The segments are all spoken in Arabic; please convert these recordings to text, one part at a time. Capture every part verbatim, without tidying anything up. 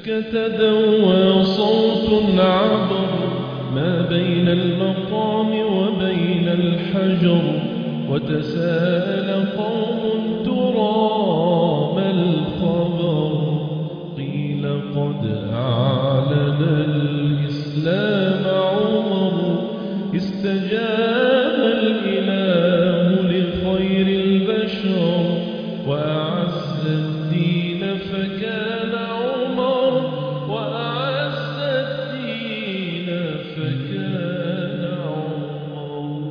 كتدوى صوت عبر ما بين المقام وبين الحجر، وتساءل قوم ترى ما الخبر. قيل قد أعلن الإسلام عمر، استجاب الإله لخير البشر، وأعز الدين فكان عمر، وأعز الدين فكان عمر.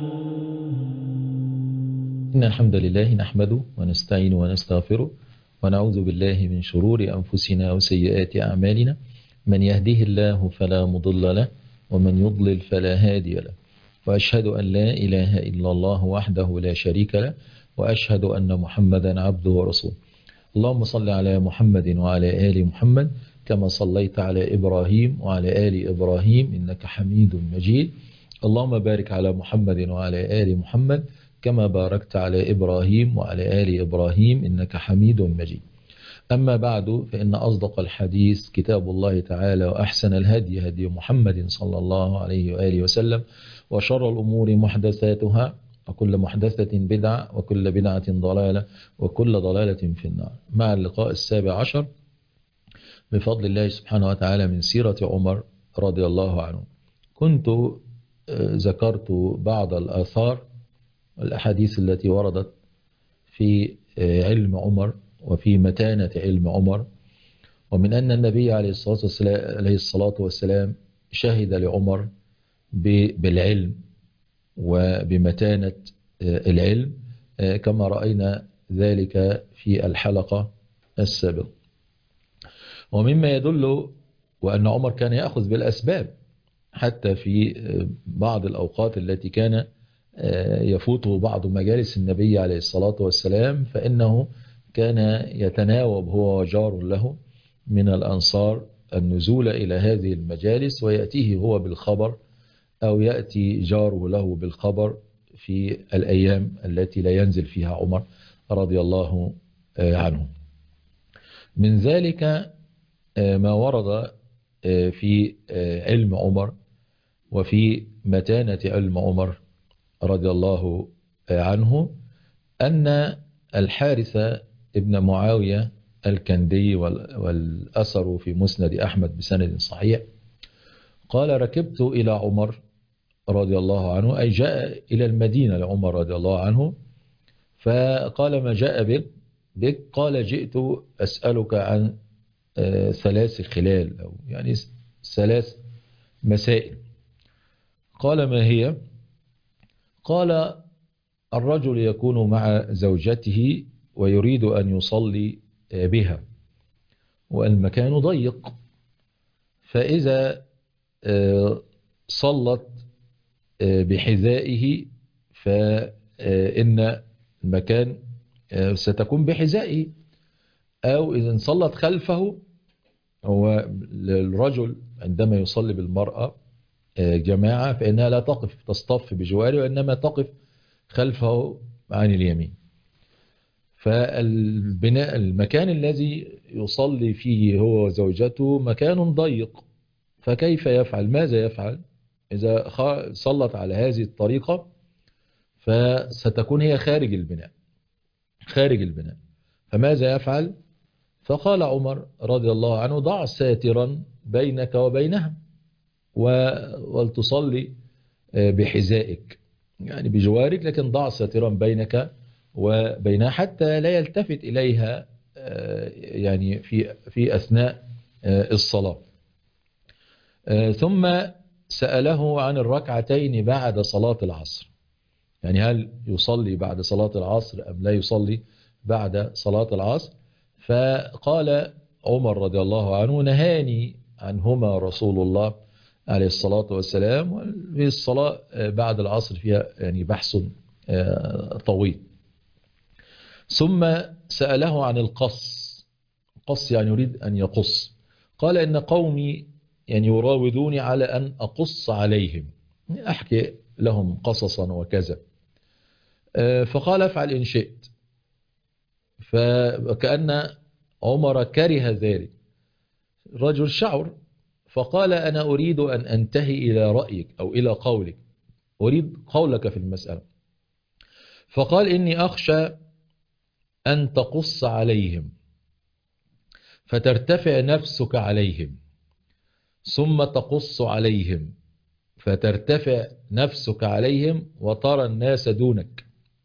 إن الحمد لله نحمده ونستعين ونستغفره ونعوذ بالله من شرور أنفسنا وسيئات أعمالنا. من يهده الله فلا مضل له ومن يضلل فلا هادي له، وأشهد أن لا إله إلا الله وحده لا شريك له، وأشهد أن محمدا عبده ورسوله. اللهم صل على محمد وعلى آل محمد كما صليت على إبراهيم وعلى آل إبراهيم إنك حميد مجيد. اللهم بارك على محمد وعلى آل محمد كما باركت على إبراهيم وعلى آل إبراهيم إنك حميد مجيد. أما بعد، فإن أصدق الحديث كتاب الله تعالى، وأحسن الهدي هدي محمد صلى الله عليه وآله وسلم، وشر الأمور محدثاتها، وكل محدثة بدعة، وكل بدعة ضلالة، وكل ضلالة في النار. مع اللقاء السابع عشر بفضل الله سبحانه وتعالى من سيرة عمر رضي الله عنه. كنت ذكرت بعض الآثار والأحاديث التي وردت في علم عمر وفي متانة علم عمر، ومن أن النبي عليه الصلاة والسلام, عليه الصلاة والسلام شهد لعمر بالعلم وبمتانة العلم كما رأينا ذلك في الحلقة السابقة. ومما يدل وأن عمر كان يأخذ بالأسباب حتى في بعض الأوقات التي كان يفوته بعض مجالس النبي عليه الصلاة والسلام، فإنه كان يتناوب هو وجار له من الأنصار النزول إلى هذه المجالس، ويأتيه هو بالخبر أو يأتي جاره له بالخبر في الأيام التي لا ينزل فيها عمر رضي الله عنه. من ذلك ما ورد في علم عمر وفي متانة علم عمر رضي الله عنه أن الحارث ابن معاوية الكندي، والأثر في مسند أحمد بسند صحيح، قال: ركبت إلى عمر رضي الله عنه، أي جاء إلى المدينة لعمر رضي الله عنه، فقال: ما جاء بك؟ بك قال: جئت أسألك عن ثلاث خلال، أو يعني ثلاث مسائل. قال: ما هي؟ قال: الرجل يكون مع زوجته ويريد أن يصلي بها والمكان ضيق، فإذا صلت بحذائه فإن المكان ستكون بحذائه، أو إذا صلت خلفه. هو الرجل عندما يصلي بالمرأة جماعة فإنها لا تقف تصطف بجواره، وإنما تقف خلفه عن اليمين. فالبناء المكان الذي يصلي فيه هو وزوجته مكان ضيق، فكيف يفعل؟ ماذا يفعل؟ إذا صلت على هذه الطريقة فستكون هي خارج البناء خارج البناء فماذا يفعل؟ فقال عمر رضي الله عنه: ضع ساترا بينك وبينها ولتصلي بحذائك، يعني بجوارك، لكن ضع ساترا بينك وبينها حتى لا يلتفت إليها يعني في في أثناء الصلاة. ثم سأله عن الركعتين بعد صلاة العصر، يعني هل يصلي بعد صلاة العصر أم لا يصلي بعد صلاة العصر؟ فقال عمر رضي الله عنه: نهاني عنهما رسول الله عليه الصلاة والسلام. وفي الصلاة بعد العصر فيها يعني بحث طويل. ثم سأله عن القص. قص يعني يريد أن يقص. قال: إن قومي يعني يراودوني على أن أقص عليهم، أحكي لهم قصصا وكذا. فقال: افعل إن شئت. فكأن عمر كره ذلك، الرجل شعر فقال أنا أريد أن أنتهي إلى رأيك أو إلى قولك، أريد قولك في المسألة. فقال إني أخشى أن تقص عليهم فترتفع نفسك عليهم، ثم تقص عليهم فترتفع نفسك عليهم وترى الناس دونك،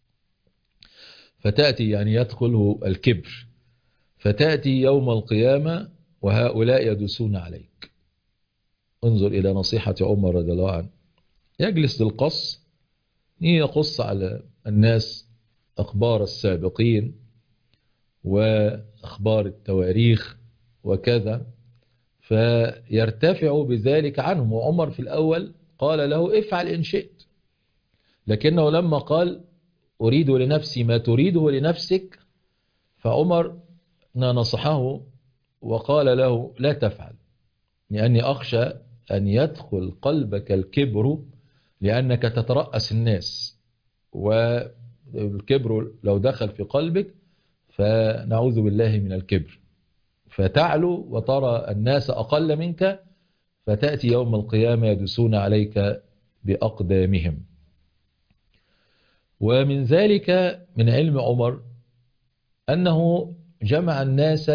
فتأتي يعني يدخله الكبر، فتأتي يوم القيامة وهؤلاء يدوسون عليك. انظر إلى نصيحة عمر رضي الله عنه، يجلس للقص، يقص على الناس أخبار السابقين وأخبار التواريخ وكذا، فيرتفع بذلك عنهم. وعمر في الأول قال له افعل إن شئت، لكنه لما قال أريد لنفسي ما تريده لنفسك، فعمر نصحه وقال له لا تفعل، لأني أخشى أن يدخل قلبك الكبر لأنك تترأس الناس، والكبر لو دخل في قلبك فنعوذ بالله من الكبر، فتعلو وترى الناس أقل منك، فتأتي يوم القيامة يدسون عليك بأقدامهم. ومن ذلك من علم عمر أنه جمع الناس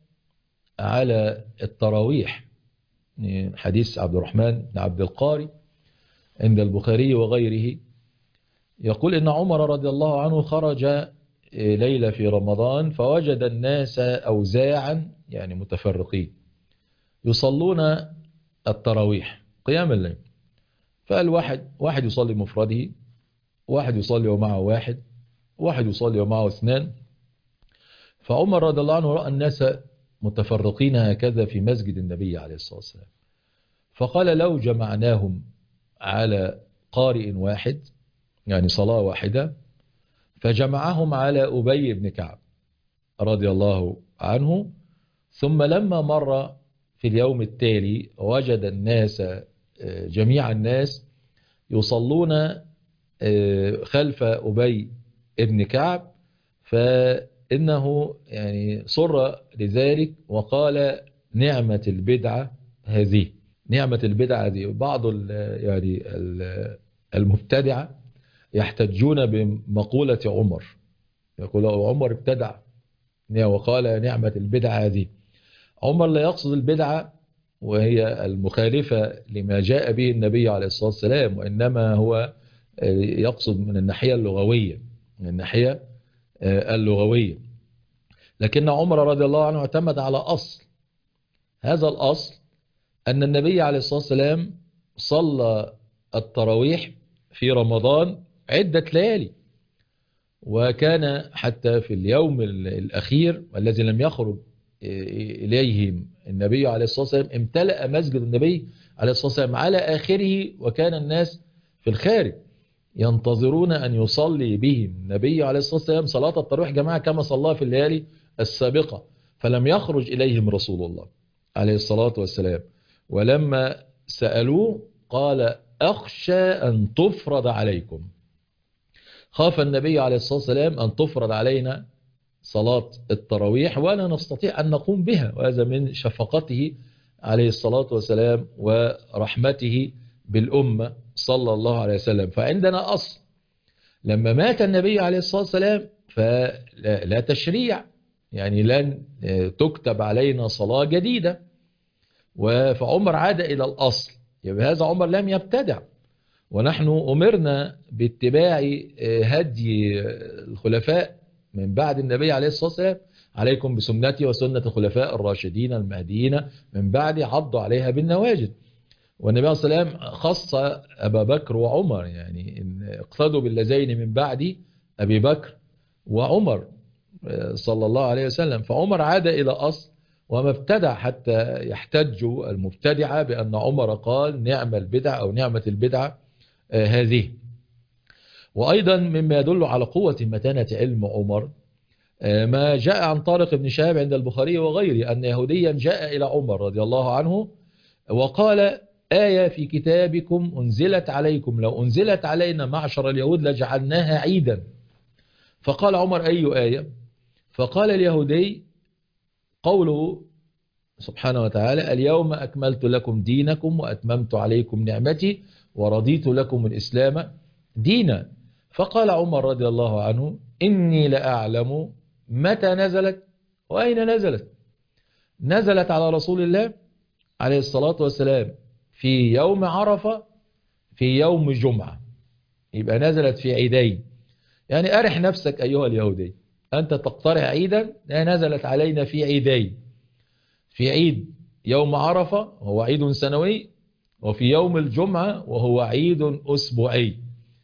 على التراويح، حديث عبد الرحمن بن عبد القاري عند البخاري وغيره، يقول إن عمر رضي الله عنه خرج ليلة في رمضان فوجد الناس أوزاعا يعني متفرقين يصلون التراويح قيام الليل، فقال واحد واحد يصلي مفرده، واحد يصلي ومعه واحد، واحد يصلي ومعه اثنان. فعمر رضي الله عنه رأى الناس متفرقين هكذا في مسجد النبي عليه الصلاة والسلام، فقال لو جمعناهم على قارئ واحد يعني صلاة واحدة، فجمعهم على أبي بن كعب رضي الله عنه، ثم لما مر في اليوم التالي وجد الناس جميع الناس يصلون خلف أبي بن كعب، فإنه يعني صر لذلك وقال نعمة البدعة هذه، نعمة البدعة هذه. بعض يعني المبتدعة يحتجون بمقولة عمر، يقول عمر ابتدع وقال نعمة البدعة هذه. عمر لا يقصد البدعة وهي المخالفة لما جاء به النبي عليه الصلاة والسلام، وإنما هو يقصد من الناحية اللغوية، من الناحية اللغوية. لكن عمر رضي الله عنه اعتمد على أصل، هذا الأصل أن النبي عليه الصلاة والسلام صلى التراويح في رمضان عدة ليالي، وكان حتى في اليوم الأخير والذي لم يخرج إليه النبي عليه الصلاة والسلام امتلأ مسجد النبي عليه الصلاة والسلام على آخره، وكان الناس في الخارج ينتظرون أن يصلي بهم النبي عليه الصلاة والسلام صلاة التراويح جماعة كما صلى في الليالي السابقة، فلم يخرج إليهم رسول الله عليه الصلاة والسلام. ولما سألوه قال أخشى أن تفرض عليكم، خاف النبي عليه الصلاة والسلام أن تفرض علينا صلاة التراويح ولا نستطيع أن نقوم بها، وهذا من شفقته عليه الصلاة والسلام ورحمته بالأمة صلى الله عليه وسلم. فعندنا أصل، لما مات النبي عليه الصلاة والسلام فلا تشريع، يعني لن تكتب علينا صلاة جديدة، فعمر عاد إلى الأصل، يبقى هذا عمر لم يبتدع، ونحن أمرنا باتباع هدي الخلفاء من بعد النبي عليه الصلاة والسلام، عليكم بسنتي وسنة الخلفاء الراشدين المهديين من بعد عضوا عليها بالنواجد. والنبي عليه الصلاة والسلام خص أبا بكر وعمر، يعني اقتدوا باللذين من بعد أبي بكر وعمر صلى الله عليه وسلم. فعمر عاد إلى أصل وما ابتدع حتى يحتج المبتدعة بأن عمر قال نعم البدع أو نعمة البدعة هذه. وأيضا مما يدل على قوة متانة علم عمر ما جاء عن طارق بن شهاب عند البخاري وغيره أن يهوديا جاء إلى عمر رضي الله عنه وقال آية في كتابكم أنزلت عليكم لو أنزلت علينا معشر اليهود لجعلناها عيدا. فقال عمر أي آية؟ فقال اليهودي قوله سبحانه وتعالى: اليوم أكملت لكم دينكم وأتممت عليكم نعمتي ورضيت لكم الإسلام دينا. فقال عمر رضي الله عنه: إني لأعلم متى نزلت وأين نزلت. نزلت على رسول الله عليه الصلاة والسلام في يوم عرفة في يوم جمعة، يبقى نزلت في عيدين. يعني أرح نفسك أيها اليهودي، أنت تقترح عيدا، نزلت علينا في عيدين، في عيد يوم عرفة وهو عيد سنوي، وفي يوم الجمعة وهو عيد أسبوعي.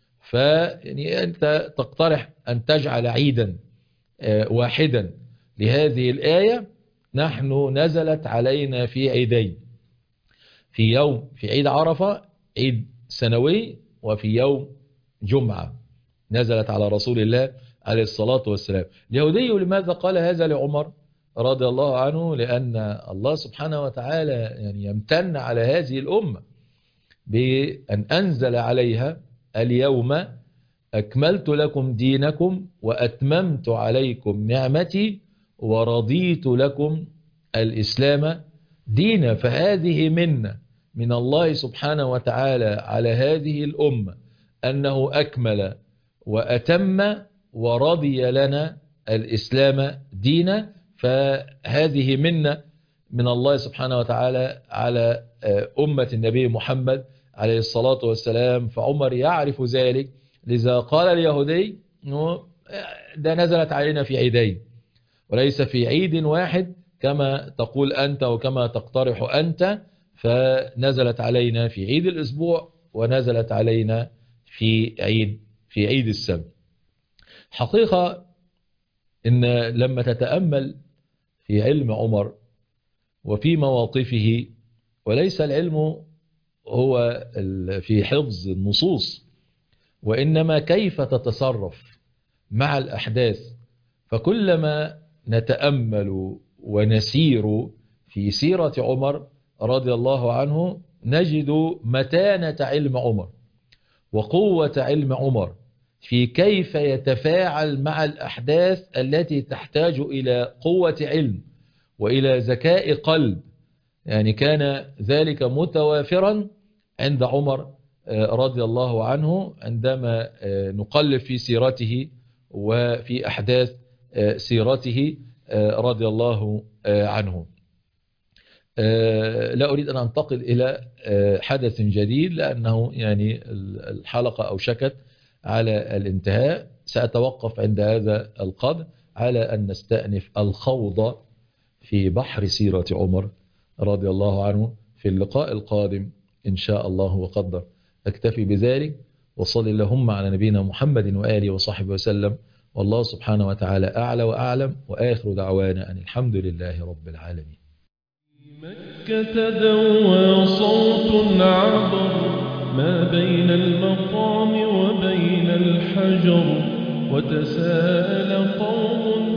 فيعني أنت تقترح أن تجعل عيدا واحدا لهذه الآية. نحن نزلت علينا في عيدين، في يوم في عيد عرفة عيد سنوي، وفي يوم جمعة نزلت على رسول الله عليه الصلاة والسلام. اليهودي لماذا قال هذا لعمر رضي الله عنه؟ لأن الله سبحانه وتعالى يعني يمتن على هذه الأمة بأن أنزل عليها: اليوم أكملت لكم دينكم وأتممت عليكم نعمتي ورضيت لكم الإسلام دينا. فهذه منة من الله سبحانه وتعالى على هذه الأمة أنه أكمل وأتم ورضي لنا الإسلام دينا. فهذه منة من الله سبحانه وتعالى على أمة النبي محمد عليه الصلاة والسلام. فعمر يعرف ذلك، لذا قال اليهودي: ده نزلت علينا في عيدين وليس في عيد واحد كما تقول أنت وكما تقترح أنت. فنزلت علينا في عيد الأسبوع ونزلت علينا في عيد في عيد السبت. حقيقة إن لما تتأمل في علم عمر وفي مواقفه، وليس العلم هو في حفظ النصوص، وإنما كيف تتصرف مع الأحداث. فكلما نتأمل ونسير في سيرة عمر رضي الله عنه نجد متانة علم عمر وقوة علم عمر في كيف يتفاعل مع الأحداث التي تحتاج إلى قوة علم وإلى ذكاء قلب. يعني كان ذلك متوافرا عند عمر رضي الله عنه عندما نقلب في سيرته وفي أحداث سيرته رضي الله عنه. لا أريد أن أنتقل إلى حدث جديد لأنه يعني الحلقة أوشكت على الانتهاء. سأتوقف عند هذا القدر على أن نستأنف الخوض في بحر سيرة عمر رضي الله عنه في اللقاء القادم إن شاء الله وقدر. أكتفي بذلك، وصلي اللهم على نبينا محمد وآله وصحبه وسلم، والله سبحانه وتعالى أعلى وأعلم، وآخر دعوانا أن الحمد لله رب العالمين. مكة دوى صوت عبر ما بين المقام وبين الحجر، وتساءل قوم